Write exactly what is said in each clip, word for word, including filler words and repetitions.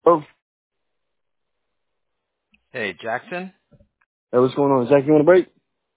Oh, Hey, Jackson. hey, what's going on? Zach, you want a break?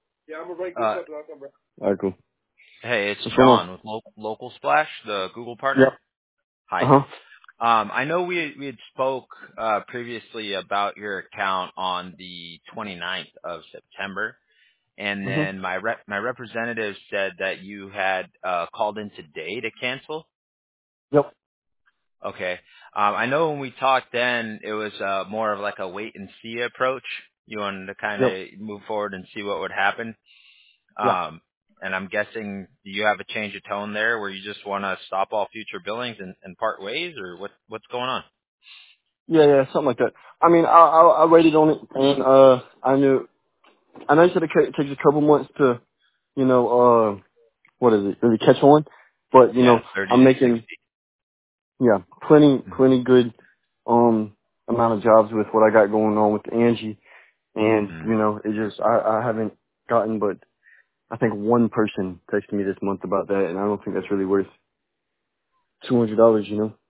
Uh, All right, cool. hey, it's What's going on? John with Lo- Local Splash, the Google partner. Yeah. Hi. Uh-huh. Um, I know we we had spoke uh, previously about your account on the twenty-ninth of September, and hmm then my rep- my representative said that you had uh, called in today to cancel. Yep. Okay. Um, I know when we talked then, it was uh, more of like a wait and see approach. You wanted to kind Yep. of move forward and see what would happen. Yeah. Um, and I'm guessing, do you have a change of tone there where you just want to stop all future billings and, and part ways, or what? What's going on? Yeah, yeah, something like that. I mean, I, I, I waited on it, and, uh, I knew, I know you said it ca- it takes a couple months to, you know, uh, what is it, really catch on, but, you Yeah, know, thirty I'm to making, sixty. yeah, plenty, plenty good, um, amount of jobs with what I got going on with Angie, and, Mm. you know, it just, I, I haven't gotten but I think one person texted me this month about that, and I don't think that's really worth two hundred dollars. You know?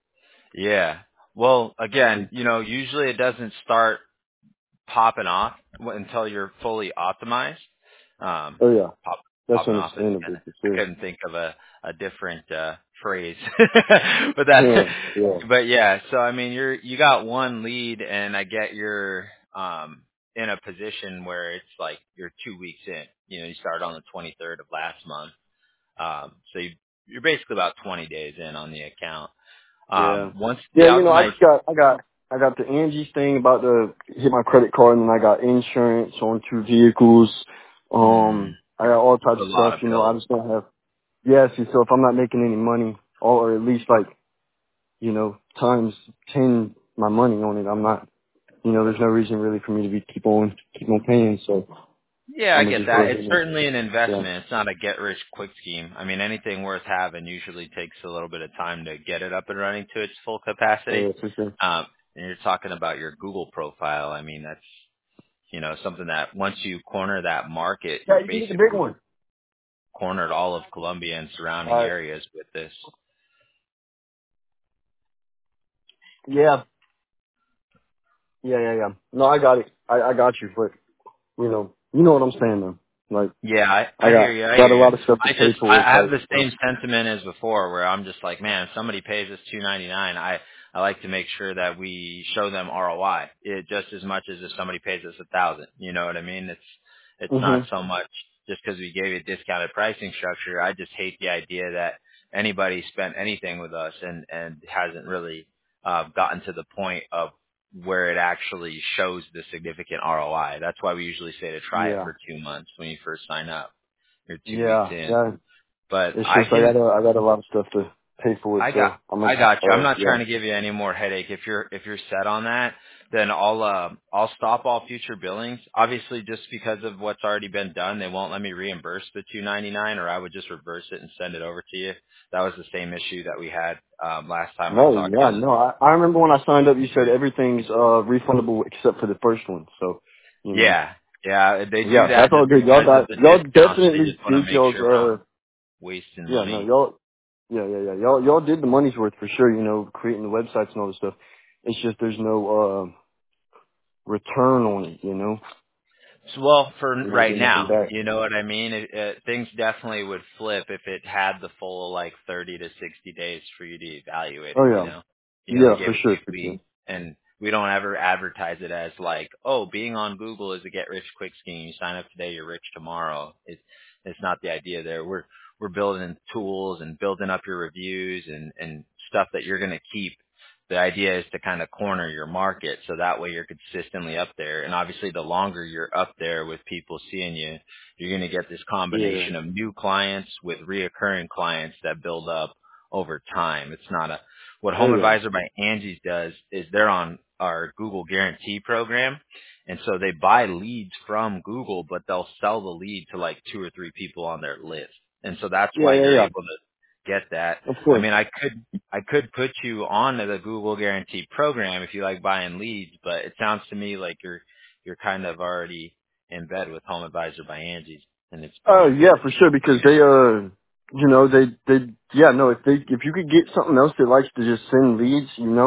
Yeah. Well, Mm. again, you know, usually it doesn't start popping off w- until you're fully optimized. Um, Oh yeah, pop, that's popping off is kind understandable of, for I sure. couldn't think of a, a different, uh, phrase, but that's, Yeah, yeah, but yeah, so I mean, you're, you got one lead and I get you're, um, in a position where it's like you're two weeks in, you know, you started on the twenty-third of last month. Um, so you, you're basically about twenty days in on the account. yeah, Um, once the yeah. You know, I optimized, just got, I got, I got the Angie's thing about to hit my credit card, and then I got insurance on two vehicles. mm, Um, I got all types a of stuff. lot of You know, I bills. just don't have. Yeah, see, so if I'm not making any money, or at least like, you know, times ten my money on it, I'm not. You know, there's no reason really for me to be keep on keep on paying. So Yeah, I I'm gonna get just go that. ahead It's and certainly an yeah. investment. It's not a get rich quick scheme. I mean, anything worth having usually takes a little bit of time to get it up and running to its full capacity. Uh, for sure. Um, and you're talking about your Google profile. I mean, that's, you know, something that once you corner that market, Yeah, you're you can get the big basically one. cornered all of Colombia and surrounding Alright. areas with this. Yeah. Yeah, yeah, yeah. No, I got it. I, I got you, but you know, you know what I'm saying though. Like, Yeah, I, I I hear got you. I got hear a you. lot of stuff to I pay just I for. It's I have like, the uh, same sentiment as before, where I'm just like, man, if somebody pays us two ninety nine, I I like to make sure that we show them R O I. It just as much as if somebody pays us a thousand. You know what I mean? It's it's not mhm. so much just because we gave you a discounted pricing structure. I just hate the idea that anybody spent anything with us and and hasn't really uh, gotten to the point of where it actually shows the significant R O I. That's why we usually say to try it Yeah. for two months when you first sign up. You're two weeks Yeah. in. Yeah. But It's I just I can got a I got a lot of stuff to pay for it, I got so I'm I gonna got you. I'm uh not yeah. trying to give you any more headache. If you're if you're set on that, then I'll uh, I'll stop all future billings. Obviously, just because of what's already been done, they won't let me reimburse the two ninety-nine, or I would just reverse it and send it over to you. That was the same issue that we had um, last time I No, talked yeah, to you. no. I, I remember when I signed up you said everything's uh refundable except for the first one. So, you know. Yeah, yeah, they do Yeah, that that's all just good. Y'all because of got the y'all discounts. They definitely just want to did make y'all's sure we're not uh wasting yeah, no, money. y'all yeah, yeah, yeah. Y'all y'all did the money's worth for sure, you know, creating the websites and all this stuff. It's just there's no uh return on it, you know. So, well, for We don't right get nothing now, back. you know what I mean? It, it, things definitely would flip if it had the full like thirty to sixty days for you to evaluate Oh it, you yeah. know? You only Yeah, for gave it sure, two for weeks. sure. And we don't ever advertise it as like, oh, being on Google is a get rich quick scheme. You sign up today, you're rich tomorrow. It's, it's not the idea there. We're, we're building tools and building up your reviews and, and stuff that you're going to keep. The idea is to kind of corner your market so that way you're consistently up there. And obviously the longer you're up there with people seeing you, you're going to get this Yeah. combination of new clients with reoccurring clients that build up over time. It's not a, what Oh Home yeah. Advisor by Angie's does is they're on our Google Guarantee program. And so they buy leads from Google, but they'll sell the lead to like two or three people on their list. And so that's Yeah, why yeah, you're yeah. able to get that. Of I course. mean, I could I could put you on to the Google Guarantee program if you like buying leads, but it sounds to me like you're you're kind of already in bed with Home Advisor by Angie's, and it's Oh been yeah, for sure. pretty Because good. they, uh, you know, they, they, yeah, no. If they, if you could get something else that likes to just send leads, you know,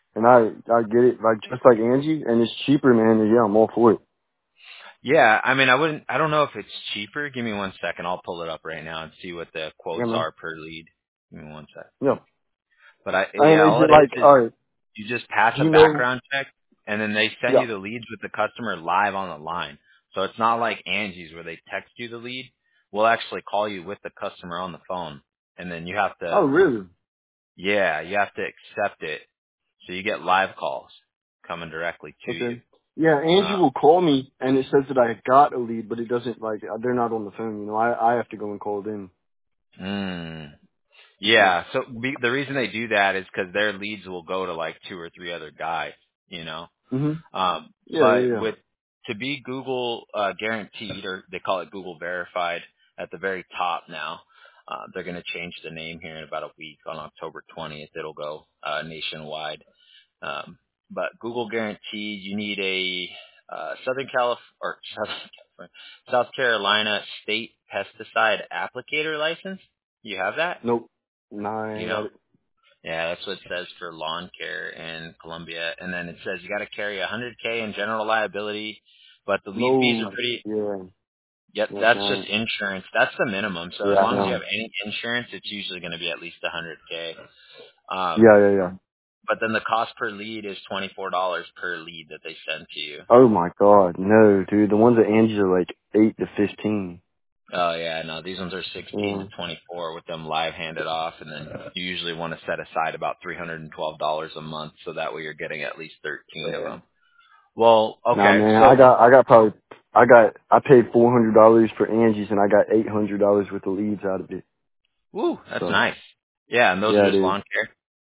and I I get it, like just like Angie, and it's cheaper, man. And yeah, I'm all for it. Yeah, I mean, I wouldn't. I don't know if it's cheaper. Give me one second. I'll pull it up right now and see what the Yeah, quotes man. are per lead. Give me one sec. Yeah. But I, And yeah, is all it it is like, is all right? you just pass Do a you know? background check, and then they send Yeah. you the leads with the customer live on the line. So it's not like Angie's where they text you the lead. We'll actually call you with the customer on the phone, and then you have Oh, to, really? yeah, you have to accept it. So you get live calls coming directly to you. Okay. Yeah, Angie Uh, will call me, and it says that I got a lead, but it doesn't like they're not on the phone. You know, I I have to go and call them. mm. Yeah. Yeah. So be, the reason they do that is because their leads will go to like two or three other guys, you know. Mhm. Um, Yeah, but yeah, yeah. with to be Google uh, guaranteed, or they call it Google verified at the very top now. Uh, they're going to change the name here in about a week on October twentieth. It'll go uh, nationwide. Um, but Google guaranteed, you need a uh, Southern Calif or Southern California, South Carolina state pesticide applicator license. You have that? Nope. Nah, I You ain't know? got it. Yeah, that's what it says for lawn care in Colombia. And then it says you got to carry one hundred K in general liability, but the lead fees are No. pretty. Yeah. Yep, Yes, that's just man. insurance. That's the minimum. So Yeah, as I long as you have know. any insurance, it's usually going to be at least one hundred K. Um, Yeah, yeah, yeah. but then the cost per lead is twenty-four dollars per lead that they send to you. Oh my God, no, dude. The ones at Angie's are like eight to fifteen. Oh yeah, no, these ones are sixteen to Yeah. twenty-four with them live handed off, and then you usually want to set aside about three hundred twelve dollars a month, so that way you're getting at least thirteen of Yeah. them. Well, Nah, okay, man. I so got, I got probably, I got, I paid four hundred dollars for Angie's, and I got eight hundred dollars worth of leads out of it. woo, that's So nice. Yeah, and those yeah, are it just is. lawn care.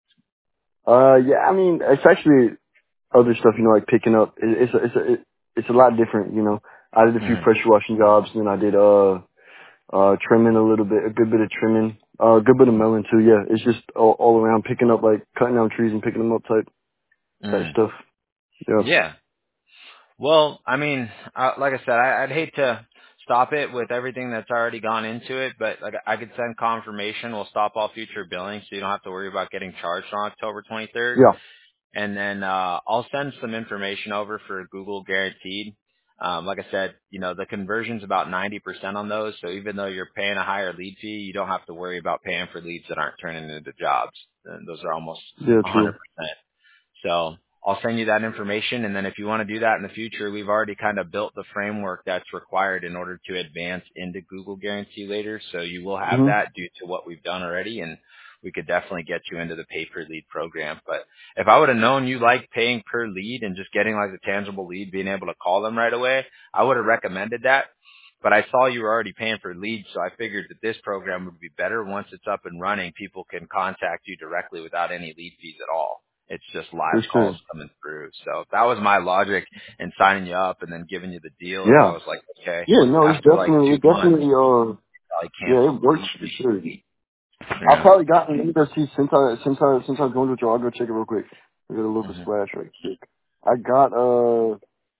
Uh, yeah. I mean, it's actually other stuff, you know, like picking up. It, it's a, it's a, it, it's a lot different, you know. I did a few Mhm. pressure washing jobs, and then I did uh, uh, trimming a little bit, a good bit of trimming, uh, a good bit of mowing too. Yeah, it's just all, all around picking up, like cutting down trees and picking them up type type Mm. stuff. Yeah. Yeah. Well, I mean, uh, like I said, I, I'd hate to stop it with everything that's already gone into it, but like I could send confirmation. We'll stop all future billing, so you don't have to worry about getting charged on October twenty-third. Yeah. And then uh, I'll send some information over for Google Guaranteed. Um, like I said, you know, the conversion's about ninety percent on those. So even though you're paying a higher lead fee, you don't have to worry about paying for leads that aren't turning into jobs. And those are almost Yeah. one hundred True. percent. So I'll send you that information. And then if you want to do that in the future, we've already kind of built the framework that's required in order to advance into Google Guarantee later. So you will have Mhm. that due to what we've done already. And we could definitely get you into the pay per lead program. But if I would have known you like paying per lead and just getting like a tangible lead, being able to call them right away, I would have recommended that. But I saw you were already paying for leads, so I figured that this program would be better. Once it's up and running, people can contact you directly without any lead fees at all. It's just live For calls sure. coming through. So that was my logic in signing you up and then giving you the deal. Is I Yeah. was like, okay, Yeah. No, it's after like definitely, two it months, definitely, uh, I yeah, canceled it the works lead. for sure. I've Yeah. probably gotten, let me go see, since I, since I, since I joined with you, I'll go check it real quick. I got a local hmm splash right quick. I got, uh,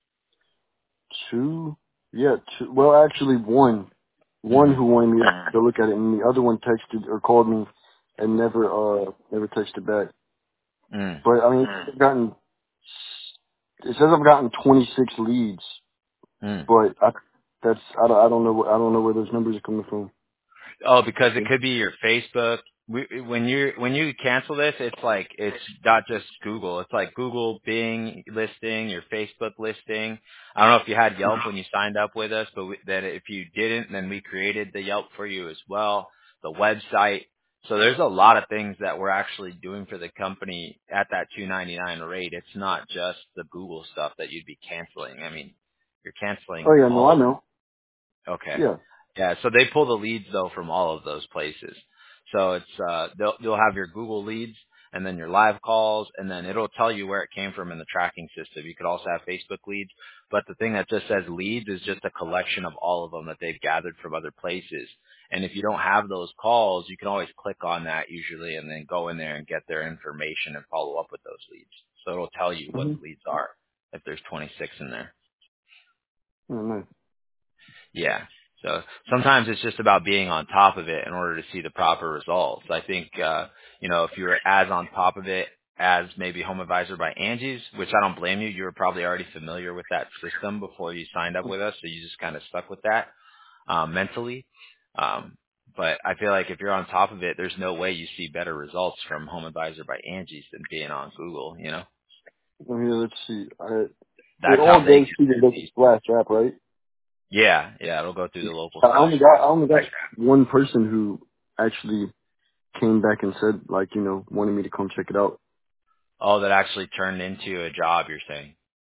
two, yeah, two, well, actually one. One hmm who wanted me to look at it, and the other one texted or called me and never, uh, never texted back. Mm. But, I mean, I've gotten, it says I've gotten twenty-six leads, Mm. but I, that's, I don't, I don't know, I don't know where those numbers are coming from. Oh, because it could be your Facebook. We, when you when you cancel this, it's like it's not just Google. It's like Google Bing listing, your Facebook listing. I don't know if you had Yelp when you signed up with us, but we, that if you didn't, then we created the Yelp for you as well. The website. So there's a lot of things that we're actually doing for the company at that two ninety-nine rate. It's not just the Google stuff that you'd be canceling. I mean, you're Oh canceling yeah, no, all I of it. know. Okay. Yeah. Yeah, so they pull the leads though from all of those places. So it's uh they'll you'll have your Google leads and then your live calls and then it'll tell you where it came from in the tracking system. You could also have Facebook leads, but the thing that just says leads is just a collection of all of them that they've gathered from other places. And if you don't have those calls, you can always click on that usually and then go in there and get their information and follow up with those leads. So it'll tell you what hmm the leads are if there's twenty-six in there. Yeah, nice. Yeah. So sometimes it's just about being on top of it in order to see the proper results. I think, uh, you know, if you're as on top of it as maybe Home Advisor by Angie's, which I don't blame you. You were probably already familiar with that system before you signed up with us, so you just kind of stuck with that um, mentally. Um, but I feel like if you're on top of it, there's no way you see better results from Home Advisor by Angie's than being on Google. You know, I mean, let's see. I, it that's how all they goes get through the their local leads. splash app, right? Yeah, yeah, it'll go through the local I splash. only got I only got one person who actually came back and said, like, you know, wanted me to come check it out. Oh, that actually turned into a job, you're saying?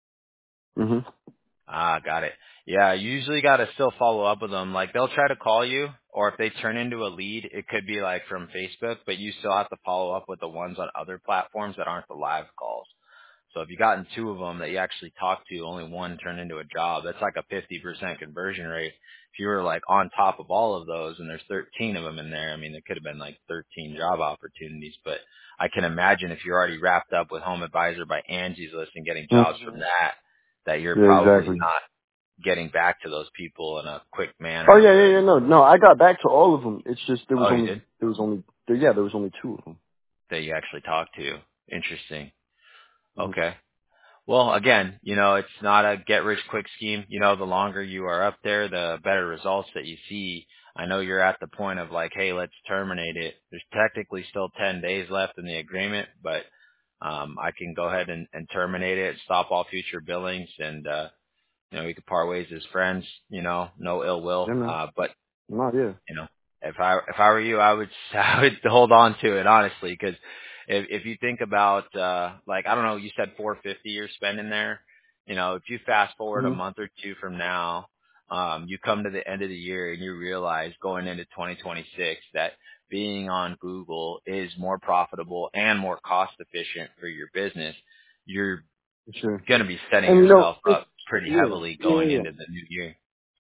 Mhm. Ah, got it. Yeah, you usually got to still follow up with them. Like they'll try to call you, or if they turn into a lead, it could be like from Facebook, but you still have to follow up with the ones on other platforms that aren't the live calls. So if you gotten two of them that you actually talked to, only one turned into a job. That's like a fifty percent conversion rate. If you were like on top of all of those and there's thirteen of them in there, I mean, it could have been like thirteen job opportunities, but I can imagine if you're already wrapped up with Home Advisor by Angie's List and getting jobs from Mhm. that, that you're Yeah, probably exactly. not getting back to those people in a quick Oh manner yeah, yeah, where, yeah. No, no. I got back to all of them. It's just there was oh, you only did? there was only there, yeah there was only two of them. That you actually talked to. Interesting. Mhm. Okay. Well, again, you know, it's not a get rich quick scheme. You know, the longer you are up there, the better results that you see. I know you're at the point of like, hey, let's terminate it. There's technically still ten days left in the agreement, but um, I can go ahead and, and terminate it, stop all future billings, and uh, you know, we could part ways as friends. You know, no ill will. Yeah, man. Uh, but Not yeah. you know, if I if I were you, I would I would hold on to it honestly, because if if you think about uh like I don't know, you said four fifty you're spending there. You know, if you fast forward a Mhm. month or two from now, um, you come to the end of the year and you realize going into twenty twenty-six that being on Google is more profitable and more cost efficient for your business. You're For sure. going to be setting And you know, yourself it's up pretty yeah, heavily yeah, going yeah. yeah. into the new year.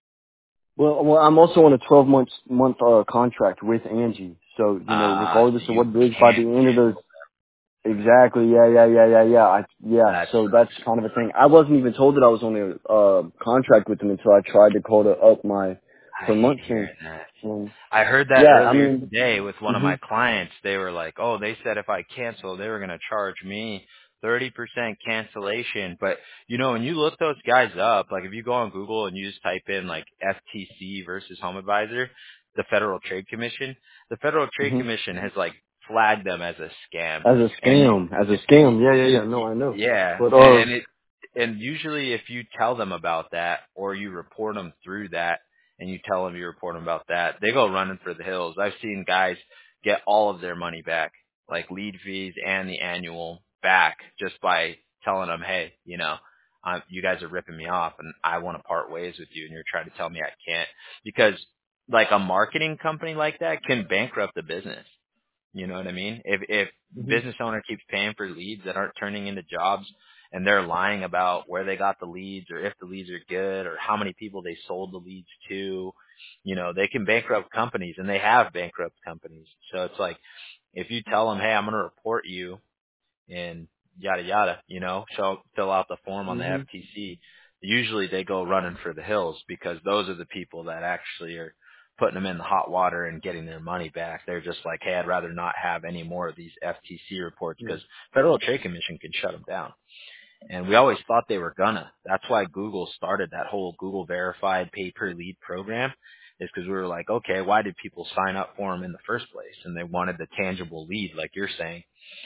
Well, well, I'm also on a twelve month month uh, contract with Angie. So you know, Uh, regardless so of you what it is, by the can't end of the cancel. exactly, yeah, yeah, yeah, yeah, yeah, I, yeah. That's So that's kind of a thing. I wasn't even told that I was on a uh, contract with them until I tried to call to up my I per hate month thing. hearing that. Um, I heard that yeah, I earlier mean, today with one of hmm my clients. They were like, "Oh, they said if I cancel, they were going to charge me thirty percent cancellation." But, you know, when you look those guys up, like if you go on Google and you just type in like F T C versus Home Advisor, the Federal Trade Commission, the Federal Trade hmm Commission has like flagged them as a scam. as a And scam, as a scam. Yeah, yeah, y- yeah. No, y- I know. yeah, But and, uh, and it and usually if you tell them about that or you report them through that and you tell them you report them about that, they go running for the hills. I've seen guys get all of their money back, like lead fees and the annual back, just by telling them, hey, you know, um, you guys are ripping me off and I want to part ways with you, and you're trying to tell me I can't, because like a marketing company like that can bankrupt the business. You know what I mean? If if hmm business owner keeps paying for leads that aren't turning into jobs, and they're lying about where they got the leads or if the leads are good or how many people they sold the leads to, you know, they can bankrupt companies, and they have bankrupt companies. So it's like if you tell them, "Hey, I'm going to report you," and yada yada, you know, show fill out the form on the hmm F T C. Usually they go running for the hills because those are the people that actually are putting them in the hot water and getting their money back. They're just like, hey, I'd rather not have any more of these F T C reports yeah. because Federal Trade Commission can shut them down. And we always thought they were gonna. That's why Google started that whole Google verified pay per lead program, is because we were like, okay, why did people sign up for them in the first place? And they wanted the tangible lead, like you're saying.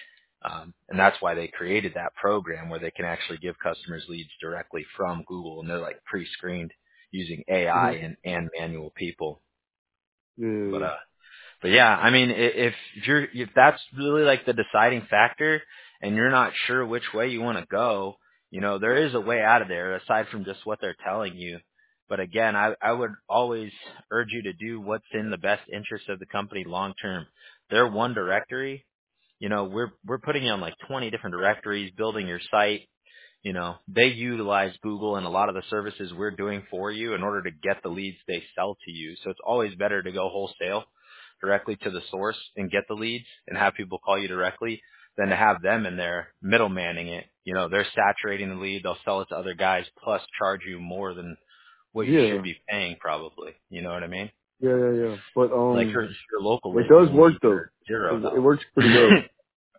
Um, and that's why they created that program where they can actually give customers leads directly from Google, and they're like pre-screened using A I hmm and, and manual people. Yeah, But yeah, uh, but yeah, I mean, i- if if you're if that's really like the deciding factor, and you're not sure which way you want to go, you know, there is a way out of there aside from just what they're telling you. But again, I I would always urge you to do what's in the best interest of the company long term. They're one directory. You know, we're we're putting you on like twenty different directories, building your site. You know, they utilize Google and a lot of the services we're doing for you in order to get the leads they sell to you. So it's always better to go wholesale directly to the source and get the leads and have people call you directly than to have them in there middlemaning it. You know, they're saturating the lead. They'll sell it to other guys plus charge you more than what you yeah, should be paying probably. You know what I mean? yeah, yeah, yeah. But Like um, your, your local it lead does work leads though. are zero It, it dollars. works pretty well.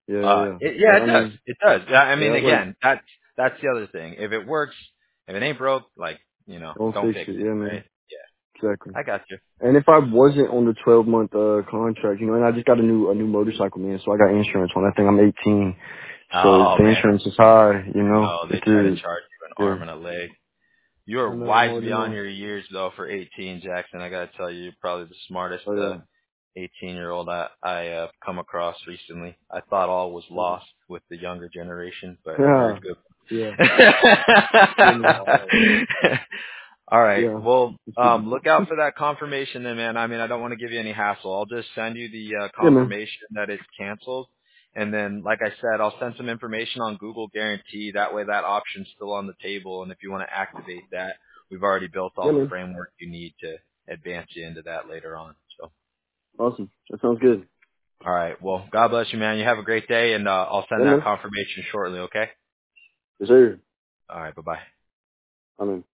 Yeah, yeah, Uh, yeah. it, But yeah, I it does. mean, It does. Yeah, I yeah, mean, like, again, that's that's the other thing. If it works, if it ain't broke, like you know, don't don't fix fix it. it, Yeah, right? man. Yeah, Exactly. I got you. And if I wasn't on the twelve month uh contract, you know, and I just got a new a new motorcycle, man, so I got insurance on that thing. I'm eighteen, so Oh the man, insurance is high. You know, no, they it's try to a charge you an yeah. arm and a leg. You are I know. I'm wise already beyond know. your years, though. For eighteen, Jackson, I gotta tell you, you're probably the smartest Oh uh, yeah. eighteen-year-old I I uh, come across recently. I thought all was lost with the younger generation, but you're a Yeah. good. Yeah. Yeah, man. One. All right. Yeah. Well, It's good. um, look out for that confirmation then, man. I mean, I don't want to give you any hassle. I'll just send you the uh, Yeah, man. confirmation that it's canceled. And then, like I said, I'll send some information on Google Guarantee. That way that option's still on the table. And if you want to activate that, we've already built all Yeah, the man. framework you need to advance you into that later on. So, Awesome. That sounds good. all right. Well, God bless you, man. You have a great day, and uh, I'll Yeah, send that man. confirmation shortly, okay? Yes, sir. All right. Bye-bye. I mean.